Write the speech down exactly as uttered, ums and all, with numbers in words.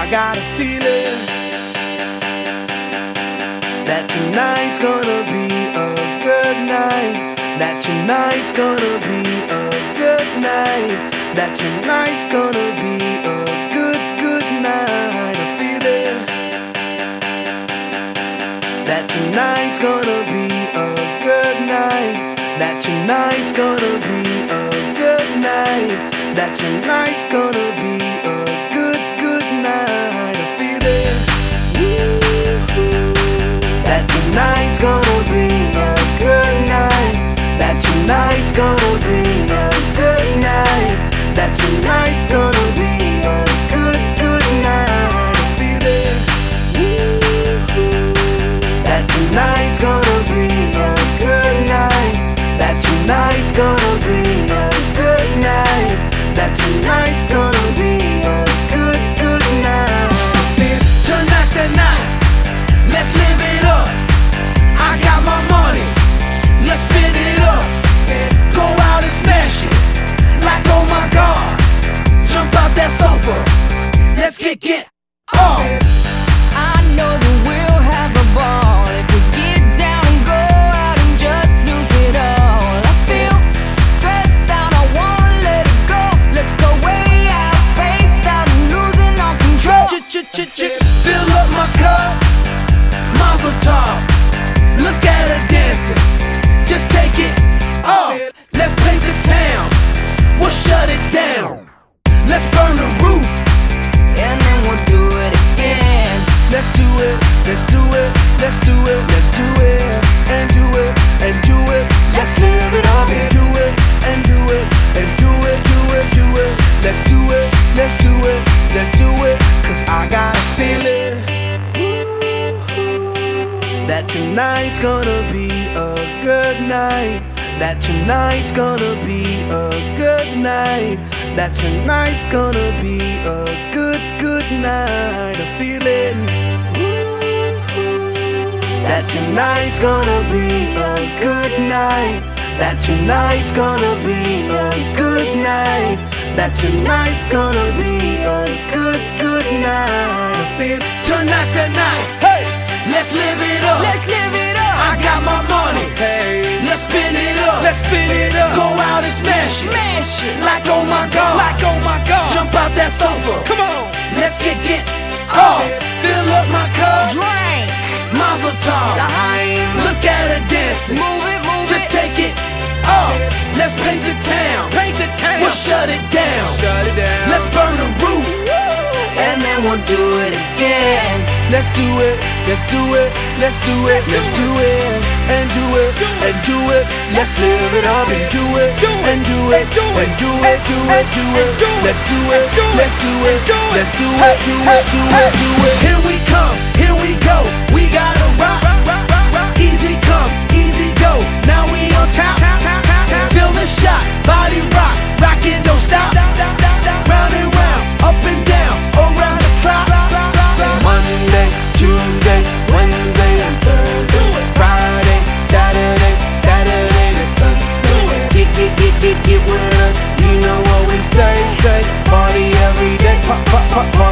I got a feeling that tonight's gonna be a good night. That tonight's gonna be a good night. That tonight's gonna be a good, good night. A feeling that tonight's gonna be a good night. That tonight's gonna be a good night. That tonight's gonna be a good, good night. A feeling that tonight's gonna be a good night. That tonight's gonna be a good night. That tonight's gonna be a good, good night. A feeling that tonight's gonna be a good night. That tonight's gonna be a good night. That tonight's gonna be a good, good night. Tonight's the night, let's live it up. I got my money, let's spin it up. Go out and smash it, like oh my God. Jump out that sofa, let's get, get off. I know that we'll have a ball if we get down and go out and just lose it all. I feel stressed out, I wanna let it go. Let's go way out, spaced out, and losing all control. Ch-ch-ch-ch, fill up my cup, Mazel tov. Look at her dancing, just take it off. Let's paint the town, we'll shut it down. Let's burn the roof, And then we'll do it again. let's do it, let's do it, let's do it, let's do it, and do it, and do it. Let's live it up and do it, and do it, and do it, do it, do it. Let's do it, let's do it, let's do it. Cause I got a feeling that tonight's gonna be a good night. That tonight's gonna be a good night. That tonight's gonna be a good, good night. A feeling that tonight's gonna be a good night. That tonight's gonna be a good night. That tonight's gonna be a good, good night. I feel tonight's the night. Hey, let's live it up. Let's live it up. I got my money. Hey, let's spin it up. Let's spin it up. Go out and smash it. Smash it. Like oh my God. Like oh my God. Jump out that sofa. Come on. Let's get get off. Fill up my cup. Drink. Mazel tov. Look at her dancing. Move it, move Just it. take it off. Let's paint the town. Paint the town. We'll shut it down. Shut it down. Let's burn the roof. And then we'll do it again. Let's do it, let's do it, let's do it, let's do it, and do it, and do it. Let's live it up and do it, and do it, and do it, do it, do it. Let's do it, let's do it, let's do it, do it, do it, do it. Here we come, here we go. We gotta rock, rock, rock, rock. Easy come, easy go. Now we on top, feel the shot, body rock, rock it, don't stop. Round and round, up and down, around the clock. Monday, Tuesday, Wednesday, and Thursday, Friday, Saturday, Saturday to Sunday. Get, get, get, get, get with us. You know what we say, say. Party every day, pop, pop, pop, pop.